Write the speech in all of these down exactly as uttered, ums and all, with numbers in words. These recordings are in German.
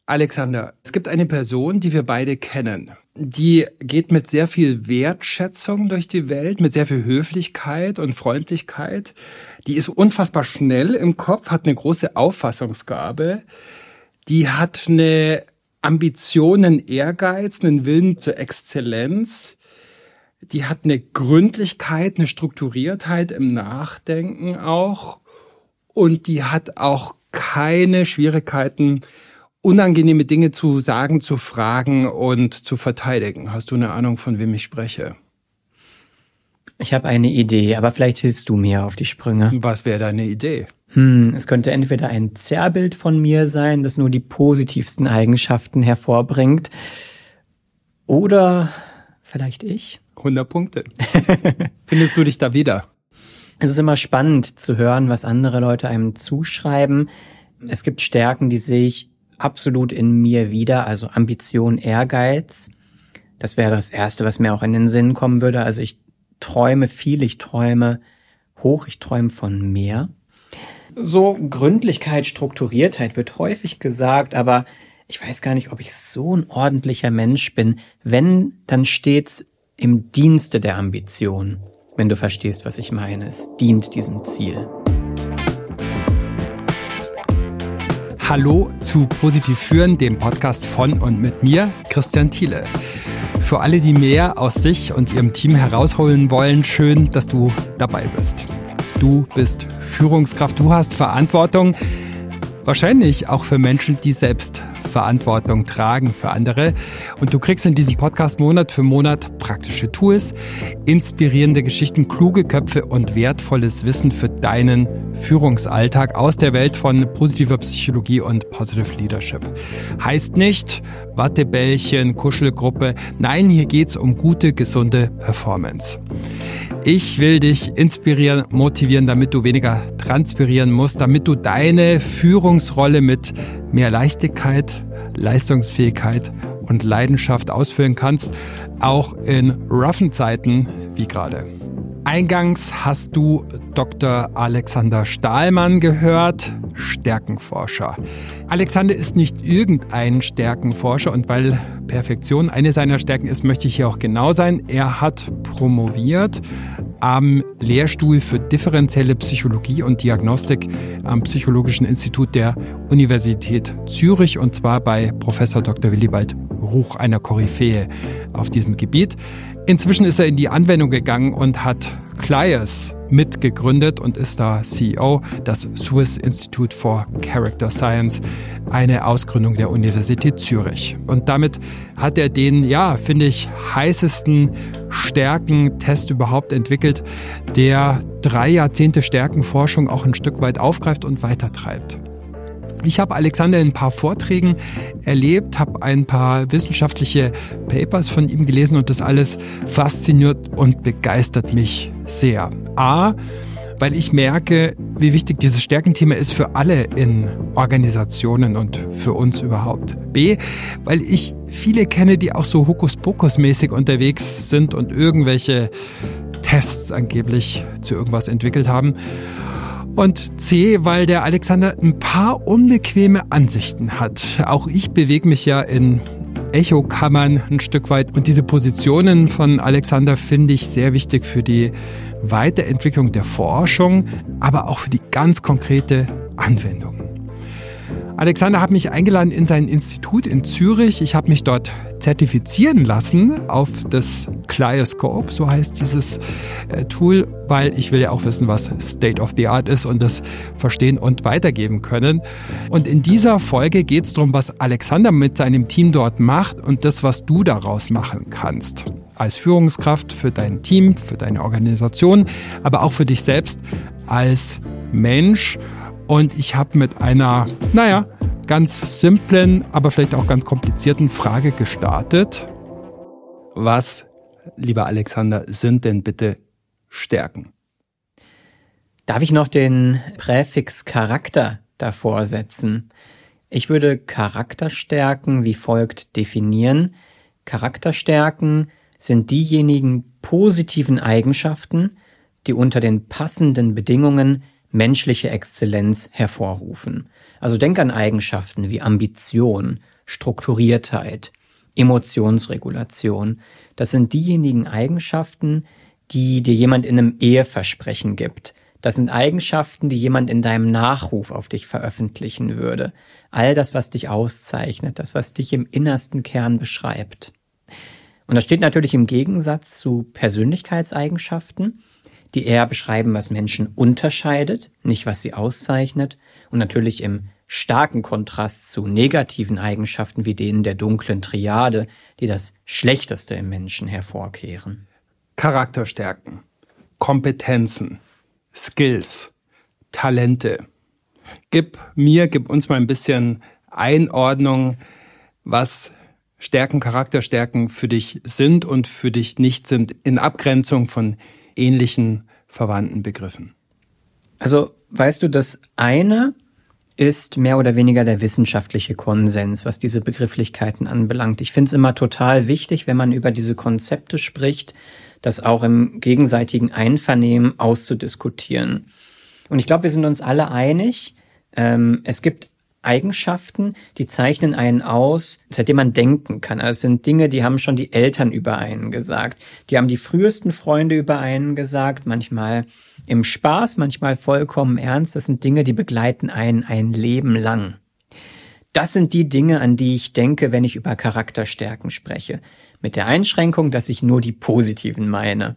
Alexander, es gibt eine Person, die wir beide kennen. Die geht mit sehr viel Wertschätzung durch die Welt, mit sehr viel Höflichkeit und Freundlichkeit. Die ist unfassbar schnell im Kopf, hat eine große Auffassungsgabe. Die hat eine Ambition, einen Ehrgeiz, einen Willen zur Exzellenz. Die hat eine Gründlichkeit, eine Strukturiertheit im Nachdenken auch. Und die hat auch keine Schwierigkeiten, unangenehme Dinge zu sagen, zu fragen und zu verteidigen. Hast du eine Ahnung, von wem ich spreche? Ich habe eine Idee, aber vielleicht hilfst du mir auf die Sprünge. Was wäre deine Idee? Hm, es könnte entweder ein Zerrbild von mir sein, das nur die positivsten Eigenschaften hervorbringt. Oder vielleicht ich? hundert Punkte. Findest du dich da wieder? Es ist immer spannend zu hören, was andere Leute einem zuschreiben. Es gibt Stärken, die sehe ich absolut in mir wieder, also Ambition, Ehrgeiz. Das wäre das Erste, was mir auch in den Sinn kommen würde. Also ich träume viel, ich träume hoch, ich träume von mehr. So Gründlichkeit, Strukturiertheit wird häufig gesagt, aber ich weiß gar nicht, ob ich so ein ordentlicher Mensch bin. Wenn, dann steht's im Dienste der Ambition, wenn du verstehst, was ich meine. Es dient diesem Ziel. Hallo zu Positiv Führen, dem Podcast von und mit mir, Christian Thiele. Für alle, die mehr aus sich und ihrem Team herausholen wollen, schön, dass du dabei bist. Du bist Führungskraft, du hast Verantwortung, wahrscheinlich auch für Menschen, die selbst Verantwortung tragen für andere. Und du kriegst in diesem Podcast Monat für Monat praktische Tools, inspirierende Geschichten, kluge Köpfe und wertvolles Wissen für deinen Führungsalltag aus der Welt von positiver Psychologie und Positive Leadership. Heißt nicht Wattebällchen, Kuschelgruppe. Nein, hier geht's um gute, gesunde Performance. Ich will dich inspirieren, motivieren, damit du weniger transpirieren musst, damit du deine Führungsrolle mit mehr Leichtigkeit, Leistungsfähigkeit und Leidenschaft ausführen kannst, auch in roughen Zeiten wie gerade. Eingangs hast du Doktor Alexander Stahlmann gehört, Stärkenforscher. Alexander ist nicht irgendein Stärkenforscher und weil Perfektion eine seiner Stärken ist, möchte ich hier auch genau sein. Er hat promoviert am Lehrstuhl für differenzielle Psychologie und Diagnostik am Psychologischen Institut der Universität Zürich und zwar bei Professor Doktor Willibald Ruch, einer Koryphäe auf diesem Gebiet. Inzwischen ist er in die Anwendung gegangen und hat Clias mitgegründet und ist da C E O, das Swiss Institute for Character Science, eine Ausgründung der Universität Zürich. Und damit hat er den, ja, finde ich, heißesten Stärkentest überhaupt entwickelt, der drei Jahrzehnte Stärkenforschung auch ein Stück weit aufgreift und weitertreibt. Ich habe Alexander in ein paar Vorträgen erlebt, habe ein paar wissenschaftliche Papers von ihm gelesen und das alles fasziniert und begeistert mich sehr. A, weil ich merke, wie wichtig dieses Stärkenthema ist für alle in Organisationen und für uns überhaupt. B, weil ich viele kenne, die auch so Hokuspokus-mäßig unterwegs sind und irgendwelche Tests angeblich zu irgendwas entwickelt haben. Und C, weil der Alexander ein paar unbequeme Ansichten hat. Auch ich bewege mich ja in Echokammern ein Stück weit. Und diese Positionen von Alexander finde ich sehr wichtig für die Weiterentwicklung der Forschung, aber auch für die ganz konkrete Anwendung. Alexander hat mich eingeladen in sein Institut in Zürich. Ich habe mich dort zertifizieren lassen auf das Clioscope, so heißt dieses äh, Tool, weil ich will ja auch wissen, was State of the Art ist und das verstehen und weitergeben können. Und in dieser Folge geht es darum, was Alexander mit seinem Team dort macht und das, was du daraus machen kannst. Als Führungskraft für dein Team, für deine Organisation, aber auch für dich selbst als Mensch. Und ich habe mit einer, naja, ganz simplen, aber vielleicht auch ganz komplizierten Frage gestartet. Was, lieber Alexander, sind denn bitte Stärken? Darf ich noch den Präfix Charakter davor setzen? Ich würde Charakterstärken wie folgt definieren. Charakterstärken sind diejenigen positiven Eigenschaften, die unter den passenden Bedingungen menschliche Exzellenz hervorrufen. Also denk an Eigenschaften wie Ambition, Strukturiertheit, Emotionsregulation. Das sind diejenigen Eigenschaften, die dir jemand in einem Eheversprechen gibt. Das sind Eigenschaften, die jemand in deinem Nachruf auf dich veröffentlichen würde. All das, was dich auszeichnet, das, was dich im innersten Kern beschreibt. Und das steht natürlich im Gegensatz zu Persönlichkeitseigenschaften, die eher beschreiben, was Menschen unterscheidet, nicht was sie auszeichnet. Und natürlich im starken Kontrast zu negativen Eigenschaften wie denen der dunklen Triade, die das Schlechteste im Menschen hervorkehren. Charakterstärken, Kompetenzen, Skills, Talente. Gib mir, gib uns mal ein bisschen Einordnung, was Stärken, Charakterstärken für dich sind und für dich nicht sind, in Abgrenzung von ähnlichen verwandten Begriffen. Also, weißt du, das eine ist mehr oder weniger der wissenschaftliche Konsens, was diese Begrifflichkeiten anbelangt. Ich finde es immer total wichtig, wenn man über diese Konzepte spricht, das auch im gegenseitigen Einvernehmen auszudiskutieren. Und ich glaube, wir sind uns alle einig, ähm, es gibt Eigenschaften, die zeichnen einen aus, seitdem man denken kann. Also es sind Dinge, die haben schon die Eltern über einen gesagt. Die haben die frühesten Freunde über einen gesagt, manchmal im Spaß, manchmal vollkommen ernst. Das sind Dinge, die begleiten einen ein Leben lang. Das sind die Dinge, an die ich denke, wenn ich über Charakterstärken spreche. Mit der Einschränkung, dass ich nur die positiven meine.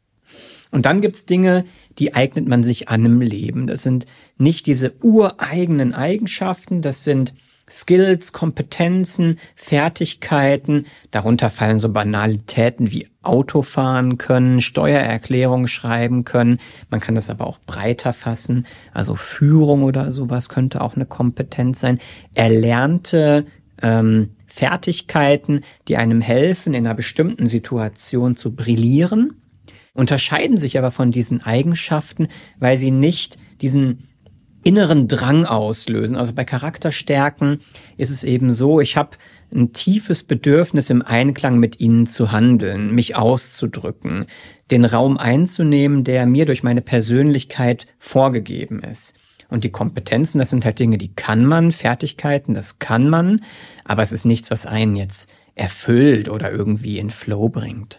Und dann gibt's Dinge, die eignet man sich an im Leben. Das sind nicht diese ureigenen Eigenschaften, das sind Skills, Kompetenzen, Fertigkeiten. Darunter fallen so Banalitäten wie Autofahren können, Steuererklärung schreiben können. Man kann das aber auch breiter fassen. Also Führung oder sowas könnte auch eine Kompetenz sein. Erlernte ähm, Fertigkeiten, die einem helfen, in einer bestimmten Situation zu brillieren, unterscheiden sich aber von diesen Eigenschaften, weil sie nicht diesen inneren Drang auslösen. Also bei Charakterstärken ist es eben so, ich habe ein tiefes Bedürfnis, im Einklang mit ihnen zu handeln, mich auszudrücken, den Raum einzunehmen, der mir durch meine Persönlichkeit vorgegeben ist. Und die Kompetenzen, das sind halt Dinge, die kann man, Fertigkeiten, das kann man, aber es ist nichts, was einen jetzt erfüllt oder irgendwie in Flow bringt.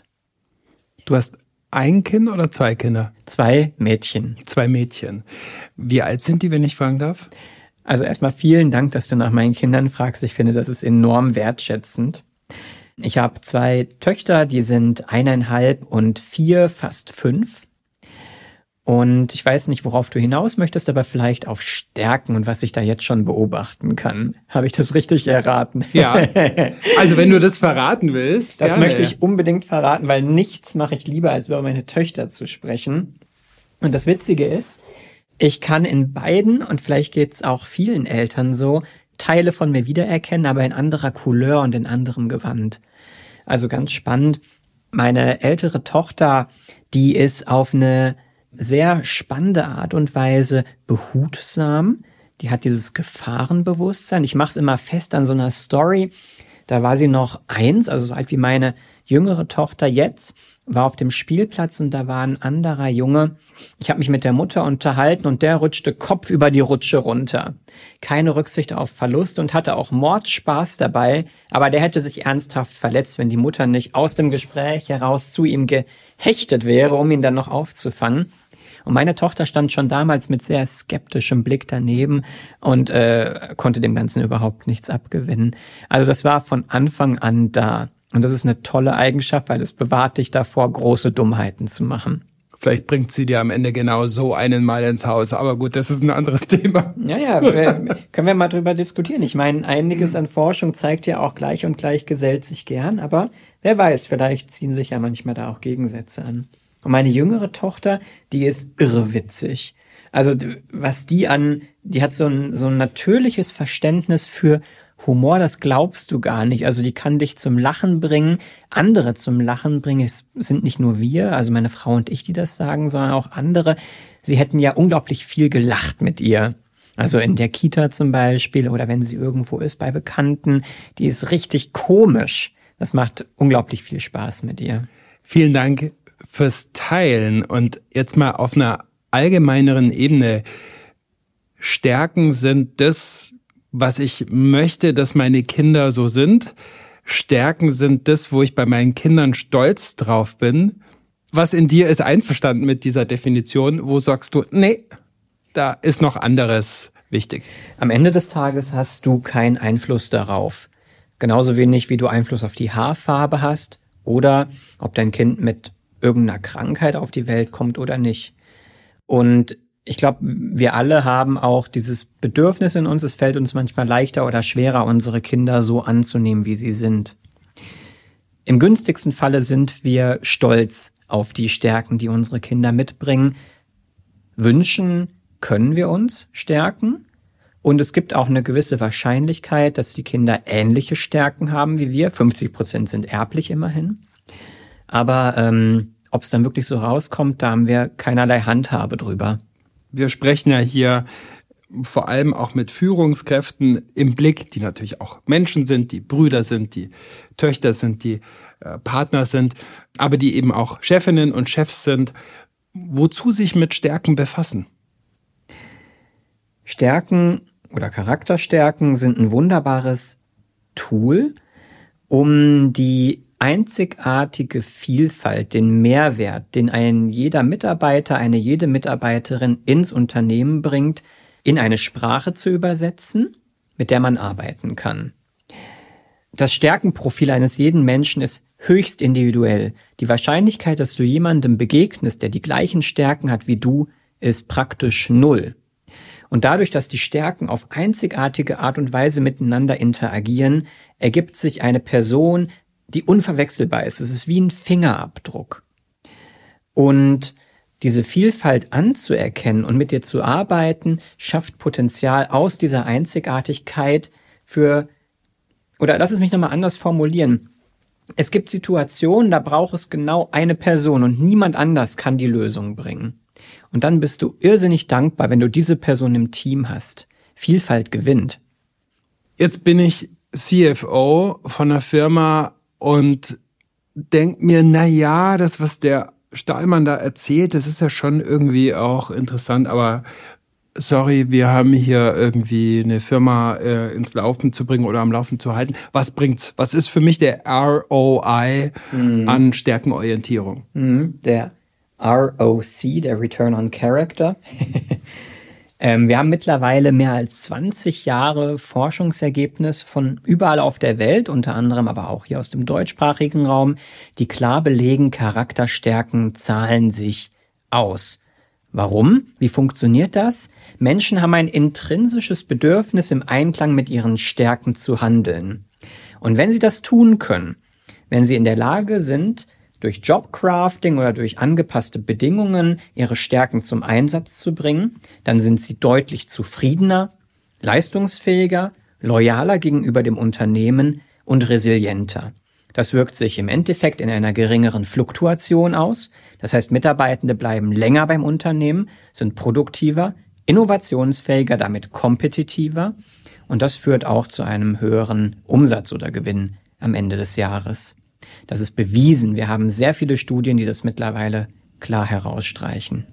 Du hast ein Kind oder zwei Kinder? Zwei Mädchen. Zwei Mädchen. Wie alt sind die, wenn ich fragen darf? Also erstmal vielen Dank, dass du nach meinen Kindern fragst. Ich finde, das ist enorm wertschätzend. Ich habe zwei Töchter, die sind eineinhalb und vier, fast fünf. Und ich weiß nicht, worauf du hinaus möchtest, aber vielleicht auf Stärken und was ich da jetzt schon beobachten kann. Habe ich das richtig erraten? Ja, also wenn du das verraten willst. Das gerne. Möchte ich unbedingt verraten, weil nichts mache ich lieber, als über meine Töchter zu sprechen. Und das Witzige ist, ich kann in beiden, und vielleicht geht's auch vielen Eltern so, Teile von mir wiedererkennen, aber in anderer Couleur und in anderem Gewand. Also ganz spannend. Meine ältere Tochter, die ist auf eine sehr spannende Art und Weise behutsam. Die hat dieses Gefahrenbewusstsein. Ich mache es immer fest an so einer Story. Da war sie noch eins, also so alt wie meine jüngere Tochter jetzt, war auf dem Spielplatz und da war ein anderer Junge. Ich habe mich mit der Mutter unterhalten und der rutschte Kopf über die Rutsche runter. Keine Rücksicht auf Verlust und hatte auch Mordspaß dabei, aber der hätte sich ernsthaft verletzt, wenn die Mutter nicht aus dem Gespräch heraus zu ihm gehechtet wäre, um ihn dann noch aufzufangen. Und meine Tochter stand schon damals mit sehr skeptischem Blick daneben und äh, konnte dem Ganzen überhaupt nichts abgewinnen. Also das war von Anfang an da. Und das ist eine tolle Eigenschaft, weil es bewahrt dich davor, große Dummheiten zu machen. Vielleicht bringt sie dir am Ende genau so einen mal ins Haus. Aber gut, das ist ein anderes Thema. Ja, ja, wir, können wir mal drüber diskutieren. Ich meine, einiges an Forschung zeigt ja auch, gleich und gleich gesellt sich gern. Aber wer weiß, vielleicht ziehen sich ja manchmal da auch Gegensätze an. Und meine jüngere Tochter, die ist irrewitzig. Also was die an, die hat so ein, so ein natürliches Verständnis für Humor, das glaubst du gar nicht. Also die kann dich zum Lachen bringen, andere zum Lachen bringen. Es sind nicht nur wir, also meine Frau und ich, die das sagen, sondern auch andere. Sie hätten ja unglaublich viel gelacht mit ihr. Also in der Kita zum Beispiel oder wenn sie irgendwo ist bei Bekannten. Die ist richtig komisch. Das macht unglaublich viel Spaß mit ihr. Vielen Dank fürs Teilen und jetzt mal auf einer allgemeineren Ebene. Stärken sind das, was ich möchte, dass meine Kinder so sind. Stärken sind das, wo ich bei meinen Kindern stolz drauf bin. Was in dir ist einverstanden mit dieser Definition? Wo sagst du, nee, da ist noch anderes wichtig? Am Ende des Tages hast du keinen Einfluss darauf. Genauso wenig, wie du Einfluss auf die Haarfarbe hast oder ob dein Kind mit irgendeiner Krankheit auf die Welt kommt oder nicht. Und ich glaube, wir alle haben auch dieses Bedürfnis in uns, es fällt uns manchmal leichter oder schwerer, unsere Kinder so anzunehmen, wie sie sind. Im günstigsten Falle sind wir stolz auf die Stärken, die unsere Kinder mitbringen. Wünschen können wir uns Stärken. Und es gibt auch eine gewisse Wahrscheinlichkeit, dass die Kinder ähnliche Stärken haben wie wir. fünfzig Prozent sind erblich immerhin. Aber ähm, ob es dann wirklich so rauskommt, da haben wir keinerlei Handhabe drüber. Wir sprechen ja hier vor allem auch mit Führungskräften im Blick, die natürlich auch Menschen sind, die Brüder sind, die Töchter sind, die äh, Partner sind, aber die eben auch Chefinnen und Chefs sind. Wozu sich mit Stärken befassen? Stärken oder Charakterstärken sind ein wunderbares Tool, um die einzigartige Vielfalt, den Mehrwert, den ein jeder Mitarbeiter, eine jede Mitarbeiterin ins Unternehmen bringt, in eine Sprache zu übersetzen, mit der man arbeiten kann. Das Stärkenprofil eines jeden Menschen ist höchst individuell. Die Wahrscheinlichkeit, dass du jemandem begegnest, der die gleichen Stärken hat wie du, ist praktisch null. Und dadurch, dass die Stärken auf einzigartige Art und Weise miteinander interagieren, ergibt sich eine Person, die unverwechselbar ist. Es ist wie ein Fingerabdruck. Und diese Vielfalt anzuerkennen und mit dir zu arbeiten, schafft Potenzial aus dieser Einzigartigkeit für, oder lass es mich nochmal anders formulieren. Es gibt Situationen, da braucht es genau eine Person und niemand anders kann die Lösung bringen. Und dann bist du irrsinnig dankbar, wenn du diese Person im Team hast. Vielfalt gewinnt. Jetzt bin ich C F O von einer Firma und denk mir, na ja, das, was der Stahlmann da erzählt, das ist ja schon irgendwie auch interessant, aber sorry, wir haben hier irgendwie eine Firma äh, ins Laufen zu bringen oder am Laufen zu halten. Was bringt's? Was ist für mich der R O I mhm. an Stärkenorientierung? Mhm, der R O C, der Return on Character. ähm, wir haben mittlerweile mehr als zwanzig Jahre Forschungsergebnis von überall auf der Welt, unter anderem aber auch hier aus dem deutschsprachigen Raum, die klar belegen, Charakterstärken zahlen sich aus. Warum? Wie funktioniert das? Menschen haben ein intrinsisches Bedürfnis, im Einklang mit ihren Stärken zu handeln. Und wenn sie das tun können, wenn sie in der Lage sind, durch Jobcrafting oder durch angepasste Bedingungen ihre Stärken zum Einsatz zu bringen, dann sind sie deutlich zufriedener, leistungsfähiger, loyaler gegenüber dem Unternehmen und resilienter. Das wirkt sich im Endeffekt in einer geringeren Fluktuation aus. Das heißt, Mitarbeitende bleiben länger beim Unternehmen, sind produktiver, innovationsfähiger, damit kompetitiver. Und das führt auch zu einem höheren Umsatz oder Gewinn am Ende des Jahres. Das ist bewiesen. Wir haben sehr viele Studien, die das mittlerweile klar herausstreichen.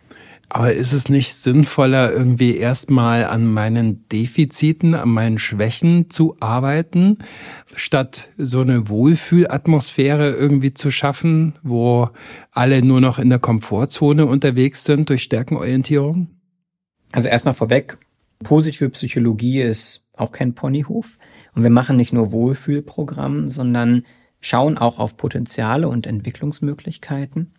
Aber ist es nicht sinnvoller, irgendwie erstmal an meinen Defiziten, an meinen Schwächen zu arbeiten, statt so eine Wohlfühlatmosphäre irgendwie zu schaffen, wo alle nur noch in der Komfortzone unterwegs sind durch Stärkenorientierung? Also erstmal vorweg, positive Psychologie ist auch kein Ponyhof. Und wir machen nicht nur Wohlfühlprogramm, sondern schauen auch auf Potenziale und Entwicklungsmöglichkeiten.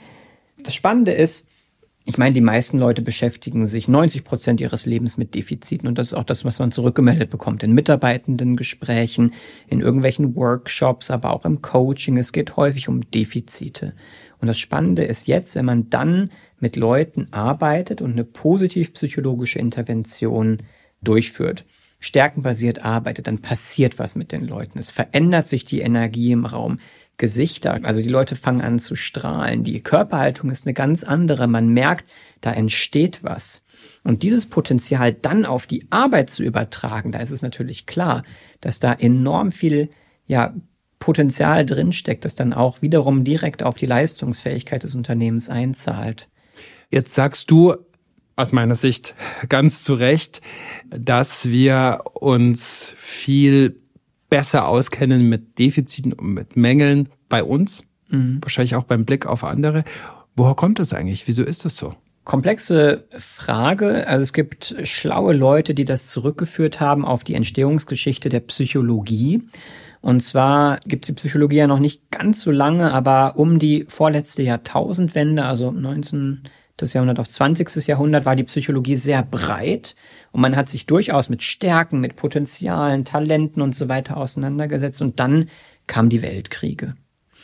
Das Spannende ist, ich meine, die meisten Leute beschäftigen sich neunzig Prozent ihres Lebens mit Defiziten. Und das ist auch das, was man zurückgemeldet bekommt in Mitarbeitendengesprächen, in irgendwelchen Workshops, aber auch im Coaching. Es geht häufig um Defizite. Und das Spannende ist jetzt, wenn man dann mit Leuten arbeitet und eine positiv-psychologische Intervention durchführt, stärkenbasiert arbeitet, dann passiert was mit den Leuten. Es verändert sich die Energie im Raum. Gesichter, also die Leute fangen an zu strahlen. Die Körperhaltung ist eine ganz andere. Man merkt, da entsteht was. Und dieses Potenzial dann auf die Arbeit zu übertragen, da ist es natürlich klar, dass da enorm viel, ja, Potenzial drinsteckt, das dann auch wiederum direkt auf die Leistungsfähigkeit des Unternehmens einzahlt. Jetzt sagst du, aus meiner Sicht ganz zu Recht, dass wir uns viel besser auskennen mit Defiziten und mit Mängeln bei uns, mhm. wahrscheinlich auch beim Blick auf andere. Woher kommt das eigentlich? Wieso ist das so? Komplexe Frage. Also es gibt schlaue Leute, die das zurückgeführt haben auf die Entstehungsgeschichte der Psychologie. Und zwar gibt es die Psychologie ja noch nicht ganz so lange, aber um die vorletzte Jahrtausendwende, also neunzehnten Jahrhundert auf zwanzigsten Jahrhundert, war die Psychologie sehr breit. Und man hat sich durchaus mit Stärken, mit Potenzialen, Talenten und so weiter auseinandergesetzt. Und dann kamen die Weltkriege.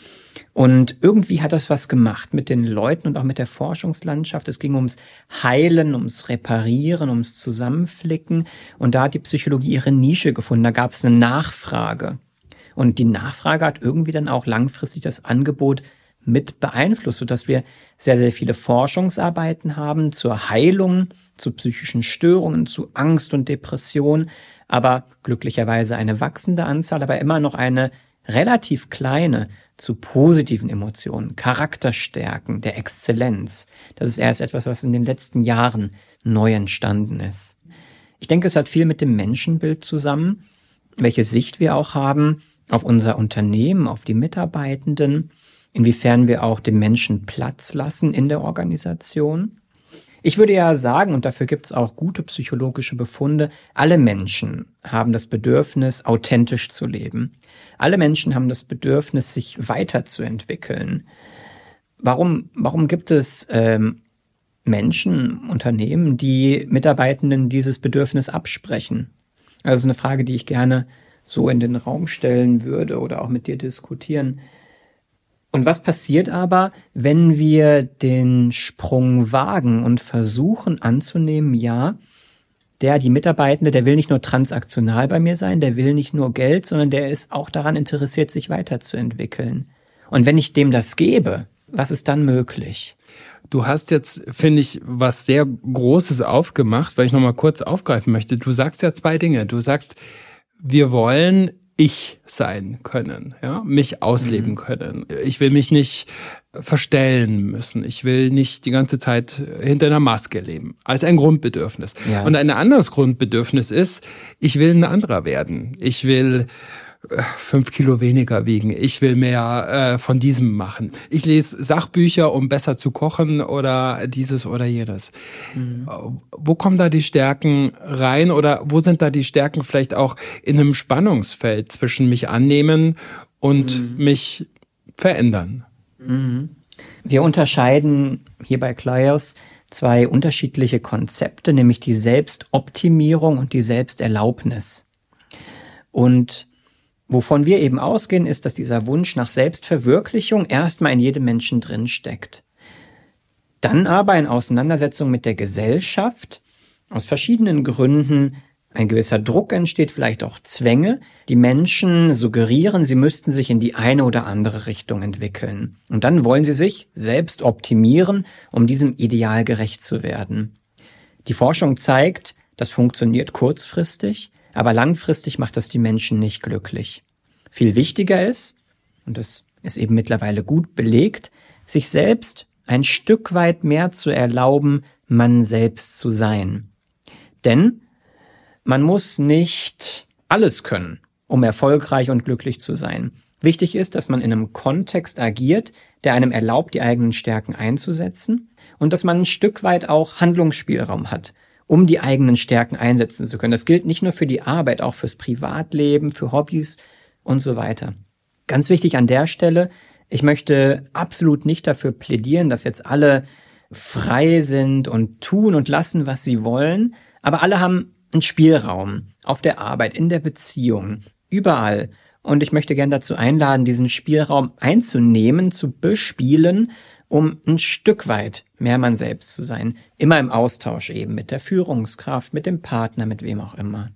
Und irgendwie hat das was gemacht mit den Leuten und auch mit der Forschungslandschaft. Es ging ums Heilen, ums Reparieren, ums Zusammenflicken. Und da hat die Psychologie ihre Nische gefunden. Da gab es eine Nachfrage. Und die Nachfrage hat irgendwie dann auch langfristig das Angebot mit beeinflusst, sodass wir sehr, sehr viele Forschungsarbeiten haben zur Heilung, zu psychischen Störungen, zu Angst und Depression. Aber glücklicherweise eine wachsende Anzahl, aber immer noch eine relativ kleine zu positiven Emotionen, Charakterstärken, der Exzellenz. Das ist erst etwas, was in den letzten Jahren neu entstanden ist. Ich denke, es hat viel mit dem Menschenbild zusammen, welche Sicht wir auch haben auf unser Unternehmen, auf die Mitarbeitenden, inwiefern wir auch dem Menschen Platz lassen in der Organisation. Ich würde ja sagen, und dafür gibt es auch gute psychologische Befunde, alle Menschen haben das Bedürfnis, authentisch zu leben. Alle Menschen haben das Bedürfnis, sich weiterzuentwickeln. Warum, warum gibt es ähm, Menschen, Unternehmen, die Mitarbeitenden dieses Bedürfnis absprechen? Also das ist eine Frage, die ich gerne so in den Raum stellen würde oder auch mit dir diskutieren. Und was passiert aber, wenn wir den Sprung wagen und versuchen anzunehmen, ja, der, die Mitarbeitende, der will nicht nur transaktional bei mir sein, der will nicht nur Geld, sondern der ist auch daran interessiert, sich weiterzuentwickeln. Und wenn ich dem das gebe, was ist dann möglich? Du hast jetzt, finde ich, was sehr Großes aufgemacht, weil ich nochmal kurz aufgreifen möchte. Du sagst ja zwei Dinge. Du sagst, wir wollen ich sein können, ja, mich ausleben mhm. können. Ich will mich nicht verstellen müssen. Ich will nicht die ganze Zeit hinter einer Maske leben. Als ein Grundbedürfnis. Ja. Und ein anderes Grundbedürfnis ist, ich will ein anderer werden. Ich will fünf Kilo weniger wiegen. Ich will mehr äh, von diesem machen. Ich lese Sachbücher, um besser zu kochen oder dieses oder jenes. Mhm. Wo kommen da die Stärken rein oder wo sind da die Stärken vielleicht auch in einem Spannungsfeld zwischen mich annehmen und mhm. mich verändern? Mhm. Wir unterscheiden hier bei Kleos zwei unterschiedliche Konzepte, nämlich die Selbstoptimierung und die Selbsterlaubnis. Und wovon wir eben ausgehen, ist, dass dieser Wunsch nach Selbstverwirklichung erstmal in jedem Menschen drinsteckt. Dann aber in Auseinandersetzung mit der Gesellschaft aus verschiedenen Gründen ein gewisser Druck entsteht, vielleicht auch Zwänge. Die Menschen suggerieren, sie müssten sich in die eine oder andere Richtung entwickeln. Und dann wollen sie sich selbst optimieren, um diesem Ideal gerecht zu werden. Die Forschung zeigt, das funktioniert kurzfristig, aber langfristig macht das die Menschen nicht glücklich. Viel wichtiger ist, und das ist eben mittlerweile gut belegt, sich selbst ein Stück weit mehr zu erlauben, man selbst zu sein. Denn man muss nicht alles können, um erfolgreich und glücklich zu sein. Wichtig ist, dass man in einem Kontext agiert, der einem erlaubt, die eigenen Stärken einzusetzen und dass man ein Stück weit auch Handlungsspielraum hat, um die eigenen Stärken einsetzen zu können. Das gilt nicht nur für die Arbeit, auch fürs Privatleben, für Hobbys und so weiter. Ganz wichtig an der Stelle, ich möchte absolut nicht dafür plädieren, dass jetzt alle frei sind und tun und lassen, was sie wollen, aber alle haben einen Spielraum auf der Arbeit, in der Beziehung, überall. Und ich möchte gerne dazu einladen, diesen Spielraum einzunehmen, zu bespielen, um ein Stück weit mehr man selbst zu sein. Immer im Austausch eben mit der Führungskraft, mit dem Partner, mit wem auch immer.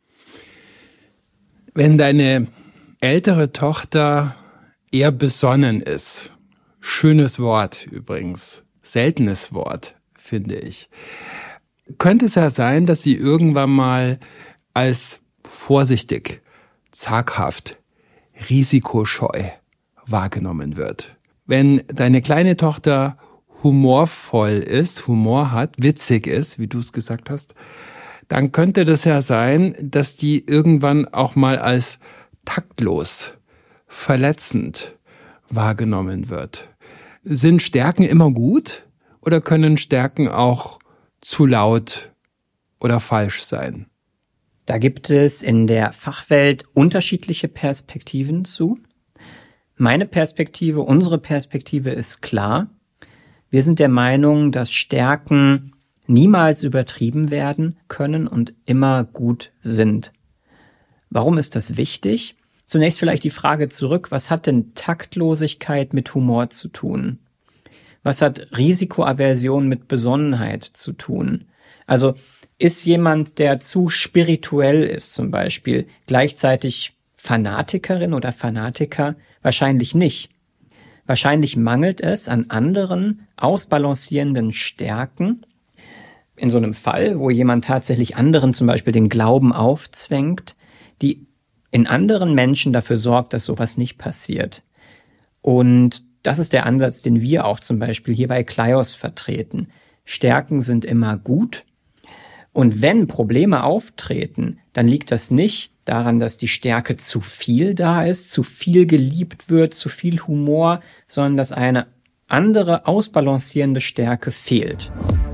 Wenn deine ältere Tochter eher besonnen ist, schönes Wort übrigens, seltenes Wort, finde ich, könnte es ja sein, dass sie irgendwann mal als vorsichtig, zaghaft, risikoscheu wahrgenommen wird. Wenn deine kleine Tochter humorvoll ist, Humor hat, witzig ist, wie du es gesagt hast, dann könnte das ja sein, dass die irgendwann auch mal als taktlos, verletzend wahrgenommen wird. Sind Stärken immer gut oder können Stärken auch zu laut oder falsch sein? Da gibt es in der Fachwelt unterschiedliche Perspektiven zu. Meine Perspektive, unsere Perspektive ist klar. Wir sind der Meinung, dass Stärken niemals übertrieben werden können und immer gut sind. Warum ist das wichtig? Zunächst vielleicht die Frage zurück, was hat denn Taktlosigkeit mit Humor zu tun? Was hat Risikoaversion mit Besonnenheit zu tun? Also ist jemand, der zu spirituell ist zum Beispiel, gleichzeitig Fanatikerin oder Fanatiker? Wahrscheinlich nicht. Wahrscheinlich mangelt es an anderen ausbalancierenden Stärken. In so einem Fall, wo jemand tatsächlich anderen zum Beispiel den Glauben aufzwängt, die in anderen Menschen dafür sorgt, dass sowas nicht passiert. Und das ist der Ansatz, den wir auch zum Beispiel hier bei Kleios vertreten. Stärken sind immer gut. Und wenn Probleme auftreten, dann liegt das nicht daran, dass die Stärke zu viel da ist, zu viel geliebt wird, zu viel Humor, sondern dass eine andere ausbalancierende Stärke fehlt.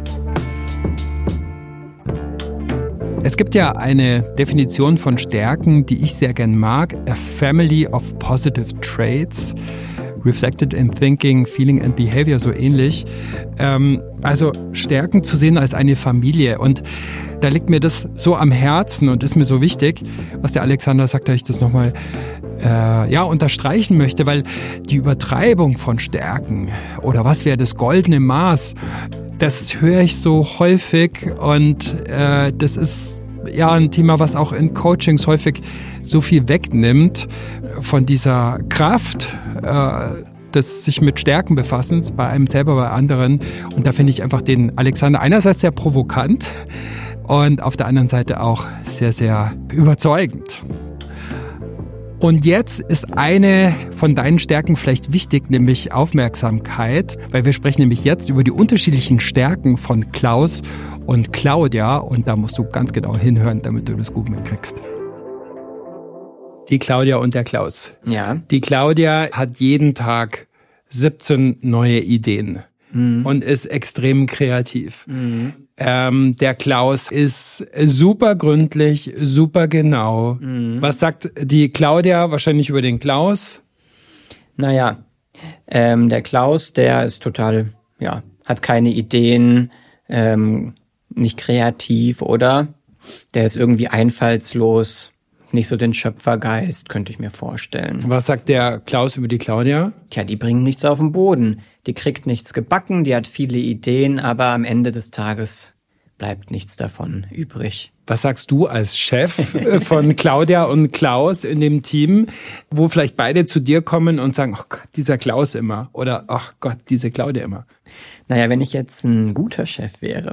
Es gibt ja eine Definition von Stärken, die ich sehr gern mag. A family of positive traits, reflected in thinking, feeling and behavior, so ähnlich. Ähm, also Stärken zu sehen als eine Familie. Und da liegt mir das so am Herzen und ist mir so wichtig, was der Alexander sagt, dass ich das nochmal äh, ja, unterstreichen möchte, weil die Übertreibung von Stärken oder was wäre das goldene Maß, das höre ich so häufig und äh, das ist ja ein Thema, was auch in Coachings häufig so viel wegnimmt von dieser Kraft äh, des sich mit Stärken befassens, bei einem selber, bei anderen. Und da finde ich einfach den Alexander einerseits sehr provokant und auf der anderen Seite auch sehr, sehr überzeugend. Und jetzt ist eine von deinen Stärken vielleicht wichtig, nämlich Aufmerksamkeit, weil wir sprechen nämlich jetzt über die unterschiedlichen Stärken von Klaus und Claudia und da musst du ganz genau hinhören, damit du das gut mitkriegst. Die Claudia und der Klaus. Ja. Die Claudia hat jeden Tag siebzehn neue Ideen mhm. und ist extrem kreativ. Mhm. Ähm, der Klaus ist super gründlich, super genau. Mhm. Was sagt die Claudia wahrscheinlich über den Klaus? Naja, ähm, der Klaus, der ist total, ja, hat keine Ideen, ähm, nicht kreativ, oder? Der ist irgendwie einfallslos, nicht so den Schöpfergeist, könnte ich mir vorstellen. Was sagt der Klaus über die Claudia? Tja, die bringen nichts auf den Boden. Die kriegt nichts gebacken, die hat viele Ideen, aber am Ende des Tages bleibt nichts davon übrig. Was sagst du als Chef von Claudia und Klaus in dem Team, wo vielleicht beide zu dir kommen und sagen, oh Gott, dieser Klaus immer oder ach Gott, diese Claudia immer? Naja, wenn ich jetzt ein guter Chef wäre,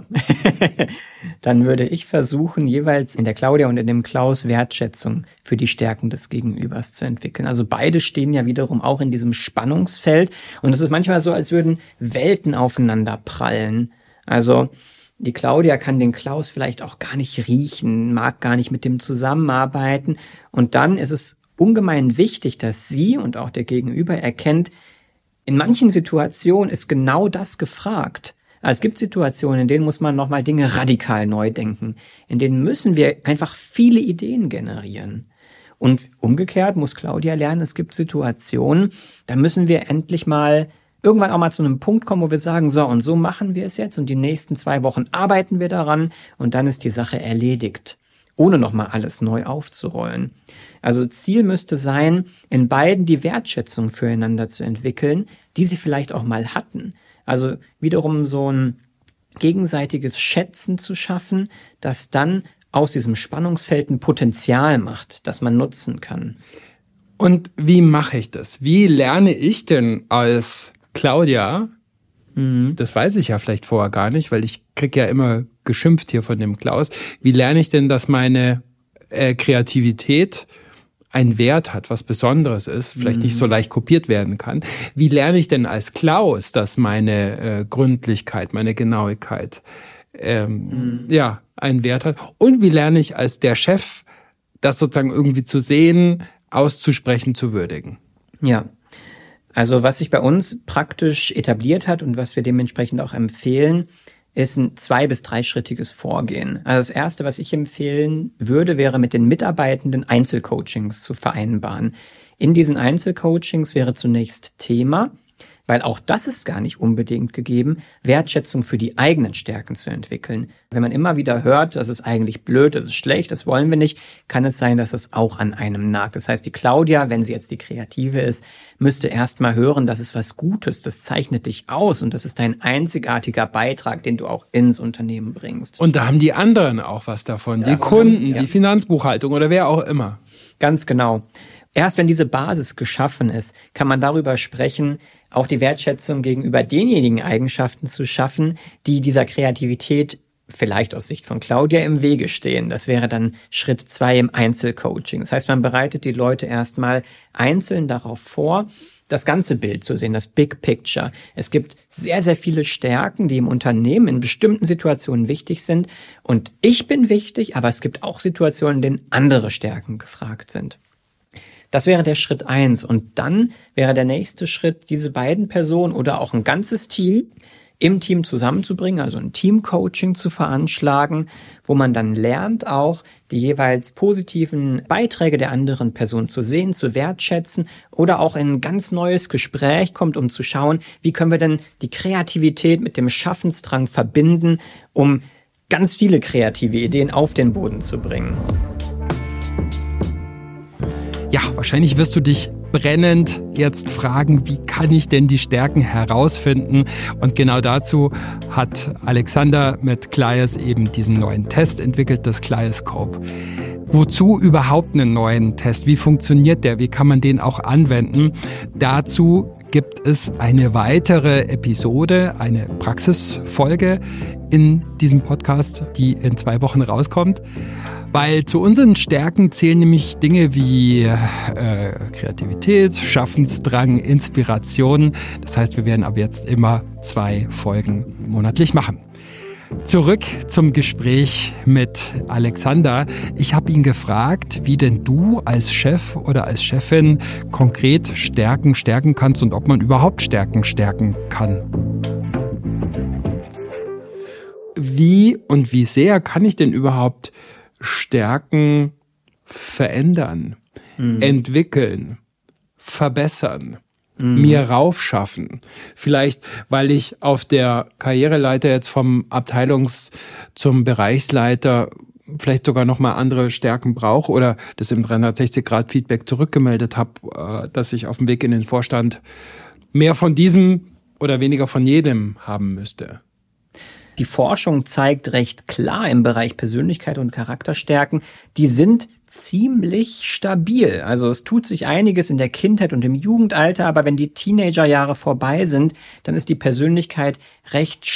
dann würde ich versuchen, jeweils in der Claudia und in dem Klaus Wertschätzung für die Stärken des Gegenübers zu entwickeln. Also beide stehen ja wiederum auch in diesem Spannungsfeld und es ist manchmal so, als würden Welten aufeinander prallen. Also die Claudia kann den Klaus vielleicht auch gar nicht riechen, mag gar nicht mit dem zusammenarbeiten. Und dann ist es ungemein wichtig, dass sie und auch der Gegenüber erkennt, in manchen Situationen ist genau das gefragt. Also es gibt Situationen, in denen muss man nochmal Dinge radikal neu denken. In denen müssen wir einfach viele Ideen generieren. Und umgekehrt muss Claudia lernen, es gibt Situationen, da müssen wir endlich mal irgendwann auch mal zu einem Punkt kommen, wo wir sagen, so und so machen wir es jetzt und die nächsten zwei Wochen arbeiten wir daran und dann ist die Sache erledigt, ohne nochmal alles neu aufzurollen. Also Ziel müsste sein, in beiden die Wertschätzung füreinander zu entwickeln, die sie vielleicht auch mal hatten. Also wiederum so ein gegenseitiges Schätzen zu schaffen, das dann aus diesem Spannungsfeld ein Potenzial macht, das man nutzen kann. Und wie mache ich das? Wie lerne ich denn als Claudia, mhm. das weiß ich ja vielleicht vorher gar nicht, weil ich krieg ja immer geschimpft hier von dem Klaus. Wie lerne ich denn, dass meine äh, Kreativität einen Wert hat, was Besonderes ist, vielleicht mhm. nicht so leicht kopiert werden kann. Wie lerne ich denn als Klaus, dass meine äh, Gründlichkeit, meine Genauigkeit ähm, mhm. ja einen Wert hat? Und wie lerne ich als der Chef, das sozusagen irgendwie zu sehen, auszusprechen, zu würdigen? Ja, also was sich bei uns praktisch etabliert hat und was wir dementsprechend auch empfehlen, ist ein zwei- bis dreischrittiges Vorgehen. Also das Erste, was ich empfehlen würde, wäre mit den Mitarbeitenden Einzelcoachings zu vereinbaren. In diesen Einzelcoachings wäre zunächst Thema, weil auch das ist gar nicht unbedingt gegeben, Wertschätzung für die eigenen Stärken zu entwickeln. Wenn man immer wieder hört, das ist eigentlich blöd, das ist schlecht, das wollen wir nicht, kann es sein, dass es auch an einem nagt. Das heißt, die Claudia, wenn sie jetzt die Kreative ist, müsste erst mal hören, das ist was Gutes, das zeichnet dich aus und das ist dein einzigartiger Beitrag, den du auch ins Unternehmen bringst. Und da haben die anderen auch was davon, ja, die Kunden, ja. die Finanzbuchhaltung oder wer auch immer. Ganz genau. Erst wenn diese Basis geschaffen ist, kann man darüber sprechen, auch die Wertschätzung gegenüber denjenigen Eigenschaften zu schaffen, die dieser Kreativität vielleicht aus Sicht von Claudia im Wege stehen. Das wäre dann Schritt zwei im Einzelcoaching. Das heißt, man bereitet die Leute erstmal einzeln darauf vor, das ganze Bild zu sehen, das Big Picture. Es gibt sehr, sehr viele Stärken, die im Unternehmen in bestimmten Situationen wichtig sind. Und ich bin wichtig, aber es gibt auch Situationen, in denen andere Stärken gefragt sind. Das wäre der Schritt eins. Und dann wäre der nächste Schritt, diese beiden Personen oder auch ein ganzes Team im Team zusammenzubringen, also ein Teamcoaching zu veranschlagen, wo man dann lernt, auch die jeweils positiven Beiträge der anderen Person zu sehen, zu wertschätzen oder auch in ein ganz neues Gespräch kommt, um zu schauen, wie können wir denn die Kreativität mit dem Schaffensdrang verbinden, um ganz viele kreative Ideen auf den Boden zu bringen. Ja, wahrscheinlich wirst du dich brennend jetzt fragen, wie kann ich denn die Stärken herausfinden? Und genau dazu hat Alexander mit Clias eben diesen neuen Test entwickelt, das Cliascope. Wozu überhaupt einen neuen Test? Wie funktioniert der? Wie kann man den auch anwenden? Dazu gibt es eine weitere Episode, eine Praxisfolge in diesem Podcast, die in zwei Wochen rauskommt. Weil zu unseren Stärken zählen nämlich Dinge wie äh, Kreativität, Schaffensdrang, Inspiration. Das heißt, wir werden ab jetzt immer zwei Folgen monatlich machen. Zurück zum Gespräch mit Alexander. Ich habe ihn gefragt, wie denn du als Chef oder als Chefin konkret Stärken stärken kannst und ob man überhaupt Stärken stärken kann. Wie und wie sehr kann ich denn überhaupt Stärken verändern, mhm. entwickeln, verbessern, mhm. mir raufschaffen? Vielleicht, weil ich auf der Karriereleiter jetzt vom Abteilungs- zum Bereichsleiter vielleicht sogar nochmal andere Stärken brauche oder das im dreihundertsechzig Grad Feedback zurückgemeldet habe, dass ich auf dem Weg in den Vorstand mehr von diesem oder weniger von jedem haben müsste. Die Forschung zeigt recht klar im Bereich Persönlichkeit und Charakterstärken, die sind ziemlich stabil. Also es tut sich einiges in der Kindheit und im Jugendalter, aber wenn die Teenagerjahre vorbei sind, dann ist die Persönlichkeit recht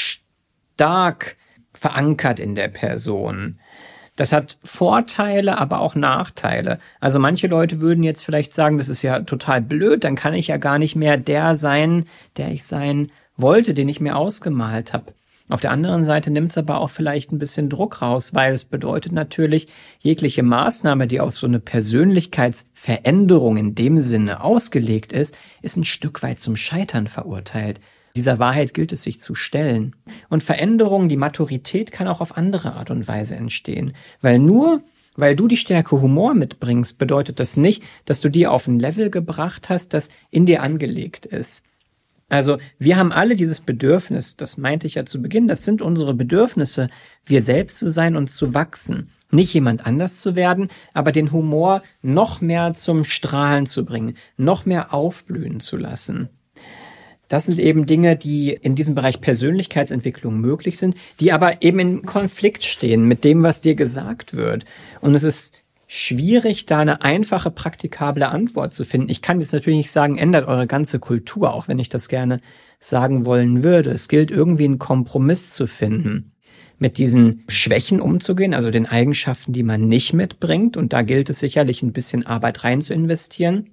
stark verankert in der Person. Das hat Vorteile, aber auch Nachteile. Also manche Leute würden jetzt vielleicht sagen, das ist ja total blöd, dann kann ich ja gar nicht mehr der sein, der ich sein wollte, den ich mir ausgemalt habe. Auf der anderen Seite nimmt es aber auch vielleicht ein bisschen Druck raus, weil es bedeutet natürlich, jegliche Maßnahme, die auf so eine Persönlichkeitsveränderung in dem Sinne ausgelegt ist, ist ein Stück weit zum Scheitern verurteilt. Dieser Wahrheit gilt es sich zu stellen. Und Veränderung, die Maturität kann auch auf andere Art und Weise entstehen. Weil nur, weil du die Stärke Humor mitbringst, bedeutet das nicht, dass du die auf ein Level gebracht hast, das in dir angelegt ist. Also wir haben alle dieses Bedürfnis, das meinte ich ja zu Beginn, das sind unsere Bedürfnisse, wir selbst zu sein und zu wachsen. Nicht jemand anders zu werden, aber den Humor noch mehr zum Strahlen zu bringen, noch mehr aufblühen zu lassen. Das sind eben Dinge, die in diesem Bereich Persönlichkeitsentwicklung möglich sind, die aber eben in Konflikt stehen mit dem, was dir gesagt wird. Und es ist schwierig, da eine einfache, praktikable Antwort zu finden. Ich kann jetzt natürlich nicht sagen, ändert eure ganze Kultur, auch wenn ich das gerne sagen wollen würde. Es gilt irgendwie einen Kompromiss zu finden. mit diesen Schwächen umzugehen, also den Eigenschaften, die man nicht mitbringt. Und da gilt es sicherlich, ein bisschen Arbeit rein zu investieren.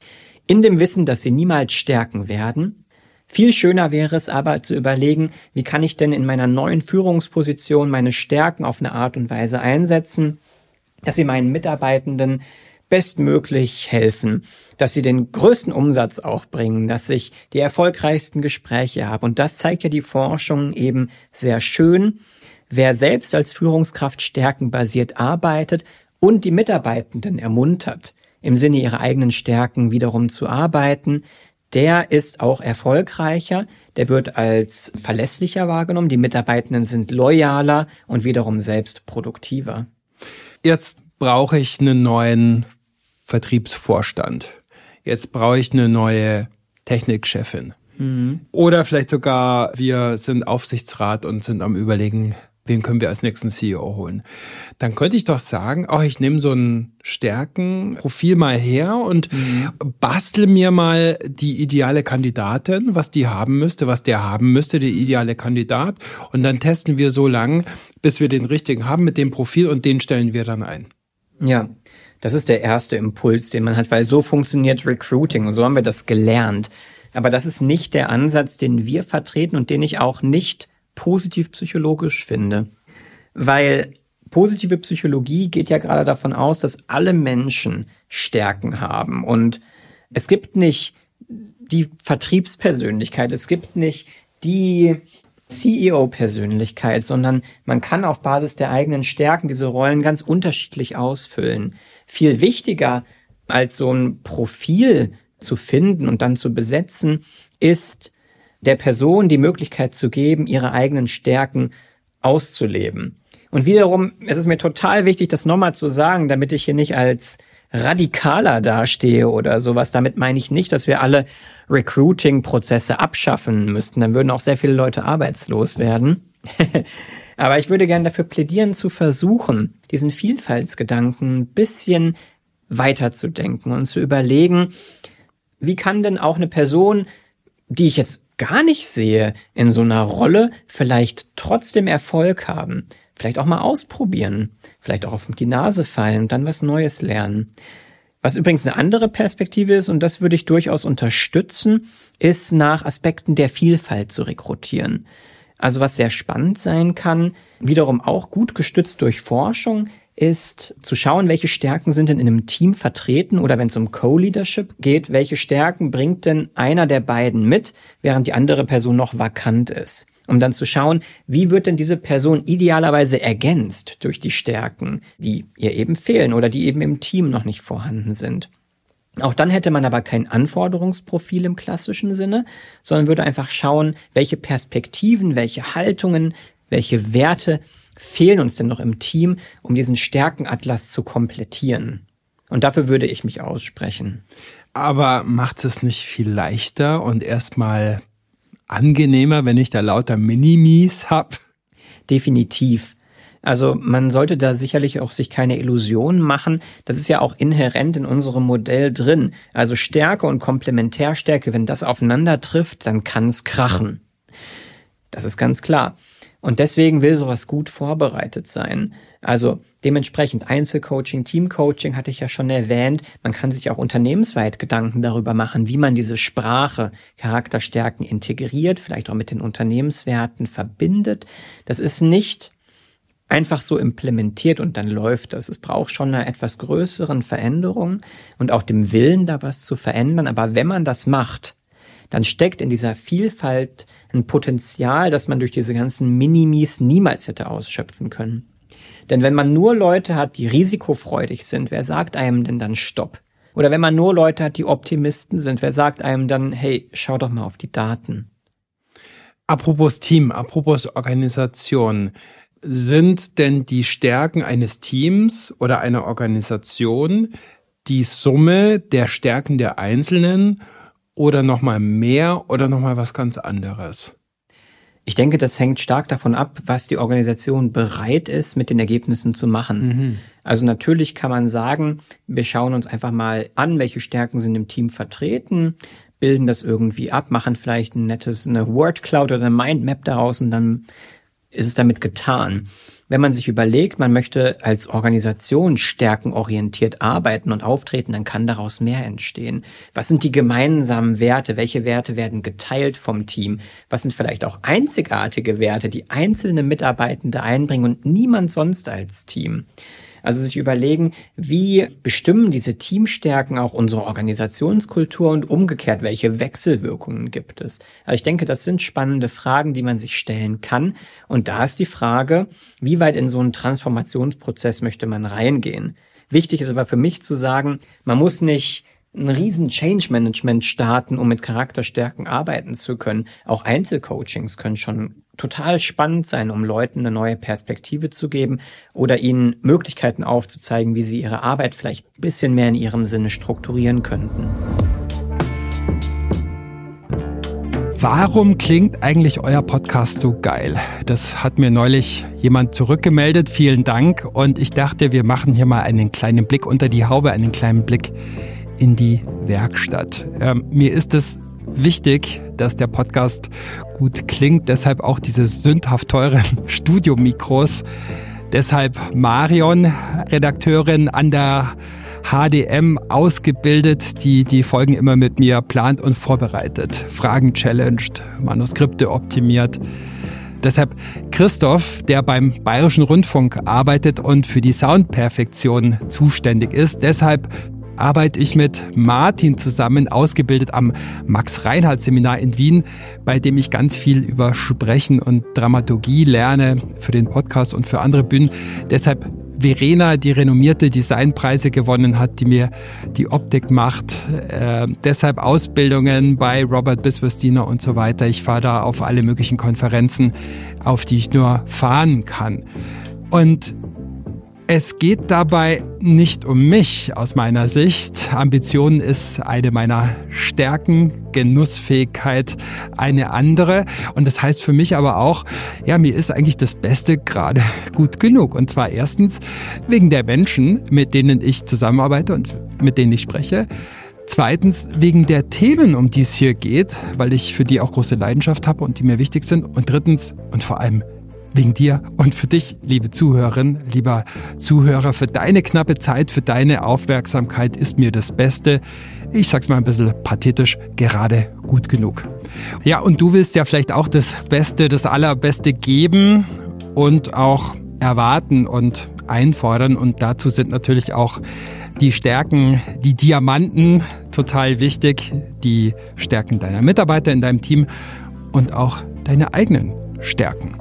In dem Wissen, dass sie niemals stärken werden. Viel schöner wäre es aber zu überlegen, wie kann ich denn in meiner neuen Führungsposition meine Stärken auf eine Art und Weise einsetzen, dass sie meinen Mitarbeitenden bestmöglich helfen, dass sie den größten Umsatz auch bringen, dass ich die erfolgreichsten Gespräche habe. Und das zeigt ja die Forschung eben sehr schön. Wer selbst als Führungskraft stärkenbasiert arbeitet und die Mitarbeitenden ermuntert, im Sinne ihrer eigenen Stärken wiederum zu arbeiten, der ist auch erfolgreicher, der wird als verlässlicher wahrgenommen, die Mitarbeitenden sind loyaler und wiederum selbst produktiver. Jetzt brauche ich einen neuen Vertriebsvorstand. Jetzt brauche ich eine neue Technikchefin. Mhm. Oder vielleicht sogar, wir sind Aufsichtsrat und sind am Überlegen, wen können wir als nächsten C E O holen. Dann könnte ich doch sagen, oh, ich nehme so ein Stärkenprofil mal her und mhm. bastle mir mal die ideale Kandidatin, was die haben müsste, was der haben müsste, der ideale Kandidat. Und dann testen wir so lang, bis wir den richtigen haben mit dem Profil und den stellen wir dann ein. Ja, das ist der erste Impuls, den man hat, weil so funktioniert Recruiting und so haben wir das gelernt. Aber das ist nicht der Ansatz, den wir vertreten und den ich auch nicht positiv psychologisch finde. Weil positive Psychologie geht ja gerade davon aus, dass alle Menschen Stärken haben. Und es gibt nicht die Vertriebspersönlichkeit, es gibt nicht die C E O-Persönlichkeit, sondern man kann auf Basis der eigenen Stärken diese Rollen ganz unterschiedlich ausfüllen. Viel wichtiger als so ein Profil zu finden und dann zu besetzen, ist der Person die Möglichkeit zu geben, ihre eigenen Stärken auszuleben. Und wiederum, es ist mir total wichtig, das nochmal zu sagen, damit ich hier nicht als radikaler dastehe oder sowas. Damit meine ich nicht, dass wir alle Recruiting-Prozesse abschaffen müssten. Dann würden auch sehr viele Leute arbeitslos werden. Aber ich würde gerne dafür plädieren, zu versuchen, diesen Vielfaltsgedanken ein bisschen weiterzudenken und zu überlegen, wie kann denn auch eine Person, die ich jetzt gar nicht sehe, in so einer Rolle vielleicht trotzdem Erfolg haben? Vielleicht auch mal ausprobieren, vielleicht auch auf die Nase fallen und dann was Neues lernen. Was übrigens eine andere Perspektive ist, und das würde ich durchaus unterstützen, ist nach Aspekten der Vielfalt zu rekrutieren. Also was sehr spannend sein kann, wiederum auch gut gestützt durch Forschung, ist zu schauen, welche Stärken sind denn in einem Team vertreten oder wenn es um Co-Leadership geht, welche Stärken bringt denn einer der beiden mit, während die andere Person noch vakant ist. Um dann zu schauen, wie wird denn diese Person idealerweise ergänzt durch die Stärken, die ihr eben fehlen oder die eben im Team noch nicht vorhanden sind. Auch dann hätte man aber kein Anforderungsprofil im klassischen Sinne, sondern würde einfach schauen, welche Perspektiven, welche Haltungen, welche Werte fehlen uns denn noch im Team, um diesen Stärkenatlas zu komplettieren. Und dafür würde ich mich aussprechen. Aber macht es nicht viel leichter und erstmal angenehmer, wenn ich da lauter Minimis habe? Definitiv. Also man sollte da sicherlich auch sich keine Illusionen machen. Das ist ja auch inhärent in unserem Modell drin. Also Stärke und Komplementärstärke, wenn das aufeinander trifft, dann kann es krachen. Das ist ganz klar. Und deswegen will sowas gut vorbereitet sein. Also dementsprechend Einzelcoaching, Teamcoaching hatte ich ja schon erwähnt. Man kann sich auch unternehmensweit Gedanken darüber machen, wie man diese Sprache, Charakterstärken integriert, vielleicht auch mit den Unternehmenswerten verbindet. Das ist nicht einfach so implementiert und dann läuft das. Es braucht schon eine etwas größeren Veränderung und auch dem Willen, da was zu verändern. Aber wenn man das macht, dann steckt in dieser Vielfalt ein Potenzial, das man durch diese ganzen Minimis niemals hätte ausschöpfen können. Denn wenn man nur Leute hat, die risikofreudig sind, wer sagt einem denn dann Stopp? Oder wenn man nur Leute hat, die Optimisten sind, wer sagt einem dann, hey, schau doch mal auf die Daten? Apropos Team, apropos Organisation, sind denn die Stärken eines Teams oder einer Organisation die Summe der Stärken der Einzelnen oder nochmal mehr oder nochmal was ganz anderes? Ich denke, das hängt stark davon ab, was die Organisation bereit ist, mit den Ergebnissen zu machen. Mhm. Also natürlich kann man sagen, wir schauen uns einfach mal an, welche Stärken sind im Team vertreten, bilden das irgendwie ab, machen vielleicht ein nettes eine Word Cloud oder eine Mindmap daraus und dann ist es damit getan. Wenn man sich überlegt, man möchte als Organisation stärkenorientiert arbeiten und auftreten, dann kann daraus mehr entstehen. Was sind die gemeinsamen Werte? Welche Werte werden geteilt vom Team? Was sind vielleicht auch einzigartige Werte, die einzelne Mitarbeitende einbringen und niemand sonst als Team? Also sich überlegen, wie bestimmen diese Teamstärken auch unsere Organisationskultur und umgekehrt, welche Wechselwirkungen gibt es? Also ich denke, das sind spannende Fragen, die man sich stellen kann. Und da ist die Frage, wie weit in so einen Transformationsprozess möchte man reingehen? Wichtig ist aber für mich zu sagen, man muss nicht ein riesen Change-Management starten, um mit Charakterstärken arbeiten zu können. Auch Einzelcoachings können schon total spannend sein, um Leuten eine neue Perspektive zu geben oder ihnen Möglichkeiten aufzuzeigen, wie sie ihre Arbeit vielleicht ein bisschen mehr in ihrem Sinne strukturieren könnten. Warum klingt eigentlich euer Podcast so geil? Das hat mir neulich jemand zurückgemeldet. Vielen Dank. Und ich dachte, wir machen hier mal einen kleinen Blick unter die Haube, einen kleinen Blick in die Werkstatt. Ähm, mir ist es wichtig, dass der Podcast gut klingt, deshalb auch diese sündhaft teuren Studiomikros. Deshalb Marion, Redakteurin an der H D M, ausgebildet, die die Folgen immer mit mir plant und vorbereitet, Fragen challenged, Manuskripte optimiert. Deshalb Christoph, der beim Bayerischen Rundfunk arbeitet und für die Soundperfektion zuständig ist. Deshalb arbeite ich mit Martin zusammen, ausgebildet am Max-Reinhardt-Seminar in Wien, bei dem ich ganz viel über Sprechen und Dramaturgie lerne für den Podcast und für andere Bühnen. Deshalb Verena, die renommierte Designpreise gewonnen hat, die mir die Optik macht. Äh, deshalb Ausbildungen bei Robert Biswas-Diener und so weiter. Ich fahre da auf alle möglichen Konferenzen, auf die ich nur fahren kann. Und es geht dabei nicht um mich aus meiner Sicht. Ambition ist eine meiner Stärken, Genussfähigkeit eine andere. Und das heißt für mich aber auch, ja, mir ist eigentlich das Beste gerade gut genug. Und zwar erstens wegen der Menschen, mit denen ich zusammenarbeite und mit denen ich spreche. Zweitens wegen der Themen, um die es hier geht, weil ich für die auch große Leidenschaft habe und die mir wichtig sind. Und drittens und vor allem wegen dir und für dich, liebe Zuhörerin, lieber Zuhörer, für deine knappe Zeit, für deine Aufmerksamkeit ist mir das Beste, ich sag's mal ein bisschen pathetisch, gerade gut genug. Ja, und du willst ja vielleicht auch das Beste, das Allerbeste geben und auch erwarten und einfordern. Und dazu sind natürlich auch die Stärken, die Diamanten total wichtig, die Stärken deiner Mitarbeiter in deinem Team und auch deine eigenen Stärken.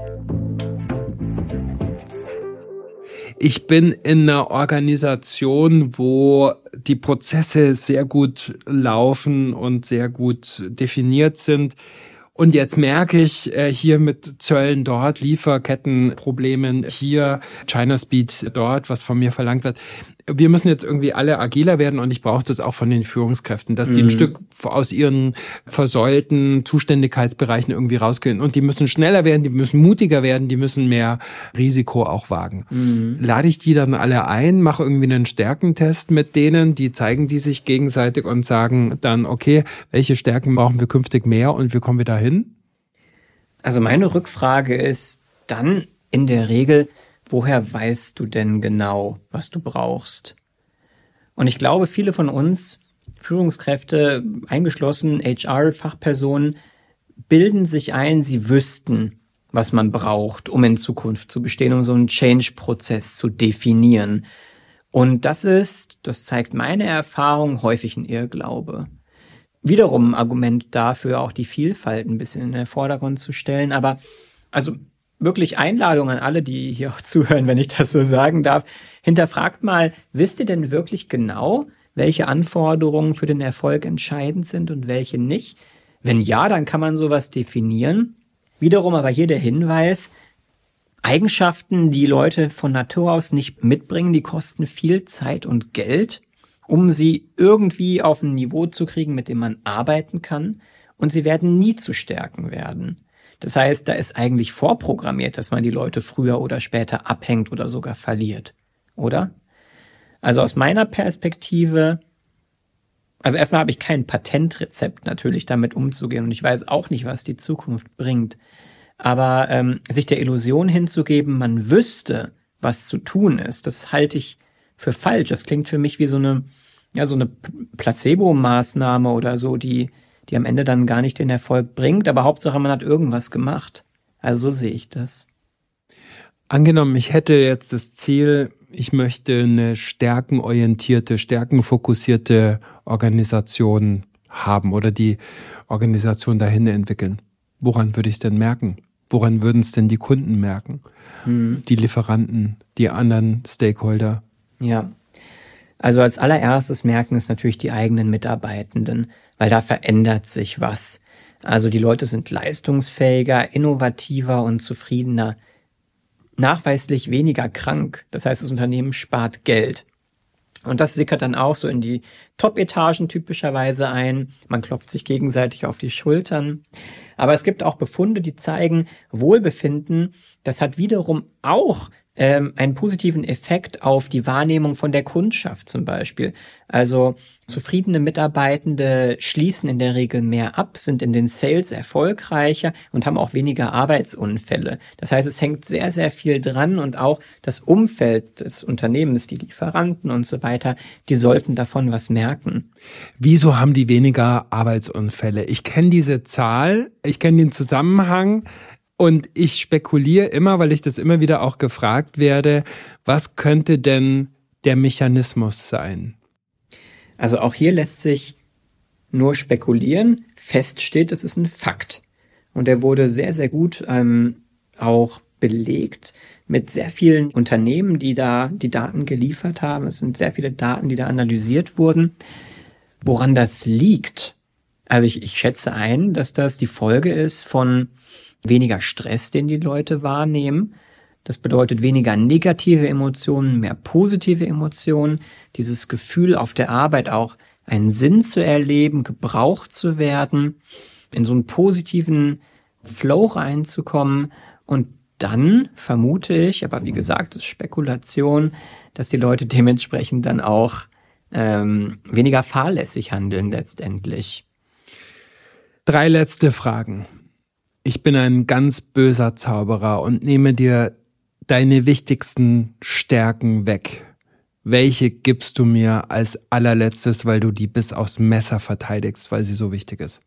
Ich bin in einer Organisation, wo die Prozesse sehr gut laufen und sehr gut definiert sind. Und jetzt merke ich äh, hier mit Zöllen dort, Lieferkettenproblemen hier, China Speed dort, was von mir verlangt wird. Wir müssen jetzt irgendwie alle agiler werden und ich brauche das auch von den Führungskräften, dass die mhm. ein Stück aus ihren versäulten Zuständigkeitsbereichen irgendwie rausgehen. Und die müssen schneller werden, die müssen mutiger werden, die müssen mehr Risiko auch wagen. Mhm. Lade ich die dann alle ein, mache irgendwie einen Stärkentest mit denen, die zeigen die sich gegenseitig und sagen dann, okay, welche Stärken brauchen wir künftig mehr und wie kommen wir da hin? Also meine Rückfrage ist dann in der Regel, woher weißt du denn genau, was du brauchst? Und ich glaube, viele von uns, Führungskräfte, eingeschlossen H R-Fachpersonen, bilden sich ein, sie wüssten, was man braucht, um in Zukunft zu bestehen, um so einen Change-Prozess zu definieren. Und das ist, das zeigt meine Erfahrung, häufig ein Irrglaube. Wiederum ein Argument dafür, auch die Vielfalt ein bisschen in den Vordergrund zu stellen. Aber also wirklich Einladung an alle, die hier auch zuhören, wenn ich das so sagen darf. Hinterfragt mal, wisst ihr denn wirklich genau, welche Anforderungen für den Erfolg entscheidend sind und welche nicht? Wenn ja, dann kann man sowas definieren. Wiederum aber hier der Hinweis, Eigenschaften, die Leute von Natur aus nicht mitbringen, die kosten viel Zeit und Geld, um sie irgendwie auf ein Niveau zu kriegen, mit dem man arbeiten kann. Und sie werden nie zu Stärken werden. Das heißt, da ist eigentlich vorprogrammiert, dass man die Leute früher oder später abhängt oder sogar verliert, oder? Also aus meiner Perspektive, also erstmal habe ich kein Patentrezept natürlich damit umzugehen und ich weiß auch nicht, was die Zukunft bringt. Aber ähm, sich der Illusion hinzugeben, man wüsste, was zu tun ist, das halte ich für falsch. Das klingt für mich wie so eine, ja, so eine Placebo-Maßnahme oder so, die, die am Ende dann gar nicht den Erfolg bringt. Aber Hauptsache, man hat irgendwas gemacht. Also so sehe ich das. Angenommen, ich hätte jetzt das Ziel, ich möchte eine stärkenorientierte, stärkenfokussierte Organisation haben oder die Organisation dahin entwickeln. Woran würde ich es denn merken? Woran würden es denn die Kunden merken? Hm. Die Lieferanten, die anderen Stakeholder? Ja, also als allererstes merken es natürlich die eigenen Mitarbeitenden, weil da verändert sich was. Also die Leute sind leistungsfähiger, innovativer und zufriedener. Nachweislich weniger krank. Das heißt, das Unternehmen spart Geld. Und das sickert dann auch so in die Top-Etagen typischerweise ein. Man klopft sich gegenseitig auf die Schultern. Aber es gibt auch Befunde, die zeigen, Wohlbefinden, das hat wiederum auch ähm, einen positiven Effekt auf die Wahrnehmung von der Kundschaft zum Beispiel. Also zufriedene Mitarbeitende schließen in der Regel mehr ab, sind in den Sales erfolgreicher und haben auch weniger Arbeitsunfälle. Das heißt, es hängt sehr, sehr viel dran und auch das Umfeld des Unternehmens, die Lieferanten und so weiter, die sollten davon was merken. Wieso haben die weniger Arbeitsunfälle? Ich kenne diese Zahl, ich kenne den Zusammenhang. Und ich spekuliere immer, weil ich das immer wieder auch gefragt werde, was könnte denn der Mechanismus sein? Also auch hier lässt sich nur spekulieren. Fest steht, das ist ein Fakt. Und der wurde sehr, sehr gut ähm, auch belegt mit sehr vielen Unternehmen, die da die Daten geliefert haben. Es sind sehr viele Daten, die da analysiert wurden. Woran das liegt? Also ich, ich schätze ein, dass das die Folge ist von weniger Stress, den die Leute wahrnehmen. Das bedeutet weniger negative Emotionen, mehr positive Emotionen. Dieses Gefühl auf der Arbeit auch einen Sinn zu erleben, gebraucht zu werden, in so einen positiven Flow reinzukommen. Und dann vermute ich, aber wie gesagt, das ist Spekulation, dass die Leute dementsprechend dann auch ähm, weniger fahrlässig handeln letztendlich. Drei letzte Fragen. Ich bin ein ganz böser Zauberer und nehme dir deine wichtigsten Stärken weg. Welche gibst du mir als allerletztes, weil du die bis aufs Messer verteidigst, weil sie so wichtig ist?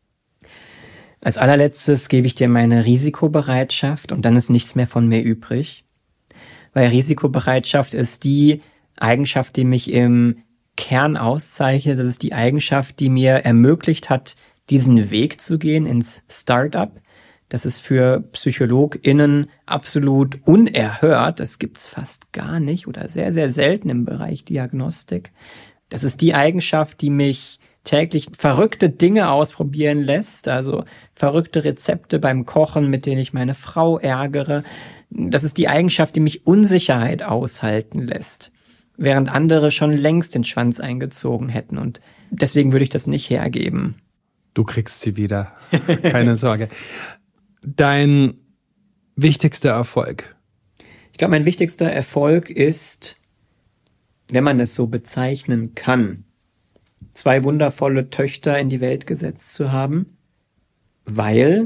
Als allerletztes gebe ich dir meine Risikobereitschaft und dann ist nichts mehr von mir übrig. Weil Risikobereitschaft ist die Eigenschaft, die mich im Kern auszeichnet. Das ist die Eigenschaft, die mir ermöglicht hat, diesen Weg zu gehen ins Startup. Das ist für PsychologInnen absolut unerhört. Das gibt's fast gar nicht oder sehr, sehr selten im Bereich Diagnostik. Das ist die Eigenschaft, die mich täglich verrückte Dinge ausprobieren lässt, also verrückte Rezepte beim Kochen, mit denen ich meine Frau ärgere. Das ist die Eigenschaft, die mich Unsicherheit aushalten lässt, während andere schon längst den Schwanz eingezogen hätten. Und deswegen würde ich das nicht hergeben. Du kriegst sie wieder. Keine Sorge. Dein wichtigster Erfolg? Ich glaube, mein wichtigster Erfolg ist, wenn man es so bezeichnen kann, zwei wundervolle Töchter in die Welt gesetzt zu haben, weil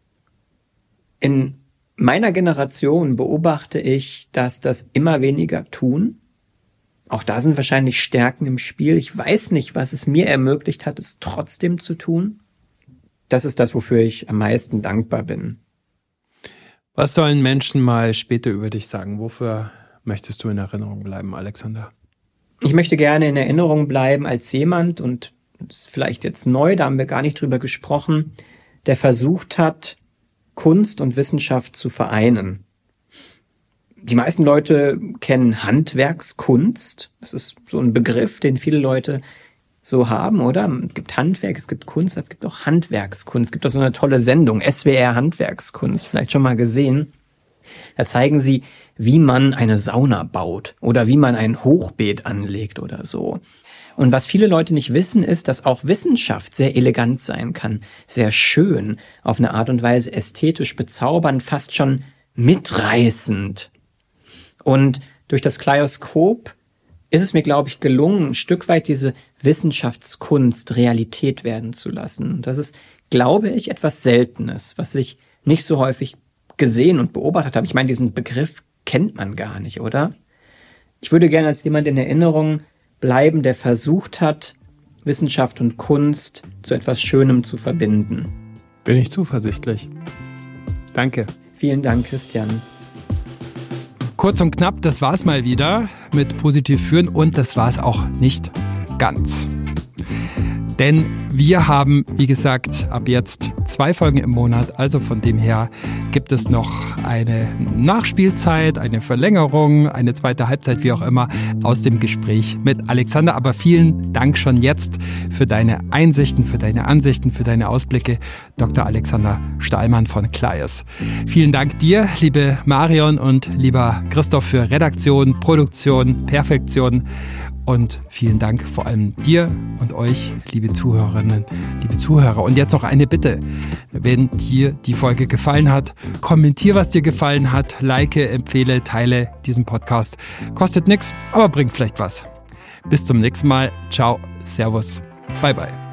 in meiner Generation beobachte ich, dass das immer weniger tun. Auch da sind wahrscheinlich Stärken im Spiel. Ich weiß nicht, was es mir ermöglicht hat, es trotzdem zu tun. Das ist das, wofür ich am meisten dankbar bin. Was sollen Menschen mal später über dich sagen? Wofür möchtest du in Erinnerung bleiben, Alexander? Ich möchte gerne in Erinnerung bleiben als jemand, und das ist vielleicht jetzt neu, da haben wir gar nicht drüber gesprochen, der versucht hat, Kunst und Wissenschaft zu vereinen. Die meisten Leute kennen Handwerkskunst. Das ist so ein Begriff, den viele Leute so haben, oder? Es gibt Handwerk, es gibt Kunst, es gibt auch Handwerkskunst. Es gibt auch so eine tolle Sendung, S W R Handwerkskunst, vielleicht schon mal gesehen. Da zeigen sie, wie man eine Sauna baut oder wie man ein Hochbeet anlegt oder so. Und was viele Leute nicht wissen, ist, dass auch Wissenschaft sehr elegant sein kann, sehr schön, auf eine Art und Weise ästhetisch bezaubernd, fast schon mitreißend. Und durch das Kleidoskop ist es mir, glaube ich, gelungen, ein Stück weit diese Wissenschaftskunst Realität werden zu lassen. Und das ist, glaube ich, etwas Seltenes, was sich nicht so häufig gesehen und beobachtet habe. Ich meine, diesen Begriff kennt man gar nicht, oder? Ich würde gerne als jemand in Erinnerung bleiben, der versucht hat, Wissenschaft und Kunst zu etwas Schönem zu verbinden. Bin ich zuversichtlich. Danke. Vielen Dank, Christian. Kurz und knapp, das war's mal wieder mit Positiv führen und das war's auch nicht ganz. Denn wir haben, wie gesagt, ab jetzt zwei Folgen im Monat. Also von dem her gibt es noch eine Nachspielzeit, eine Verlängerung, eine zweite Halbzeit, wie auch immer, aus dem Gespräch mit Alexander. Aber vielen Dank schon jetzt für deine Einsichten, für deine Ansichten, für deine Ausblicke, Doktor Alexander Stahlmann von Clarius. Vielen Dank dir, liebe Marion und lieber Christoph, für Redaktion, Produktion, Perfektion. Und vielen Dank vor allem dir und euch, liebe Zuhörerinnen, liebe Zuhörer. Und jetzt noch eine Bitte. Wenn dir die Folge gefallen hat, kommentier, was dir gefallen hat, like, empfehle, teile diesen Podcast. Kostet nichts, aber bringt vielleicht was. Bis zum nächsten Mal. Ciao, Servus, bye bye.